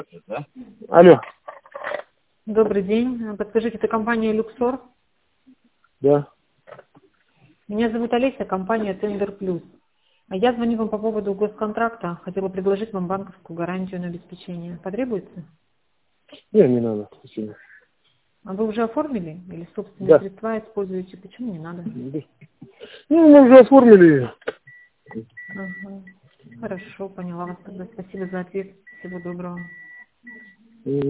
Да? Алло. Добрый день. Подскажите, это компания «Люксор»? Да. Меня зовут Олеся, компания «Тендер Плюс». Я звоню вам по поводу госконтракта. Хотела предложить вам банковскую гарантию на обеспечение. Потребуется? Не надо. Спасибо. А вы уже оформили? Или собственные Да. средства используете? Почему не надо? Ну, мы уже оформили ее. Ага. Хорошо, поняла вас тогда. Спасибо за ответ. Всего доброго.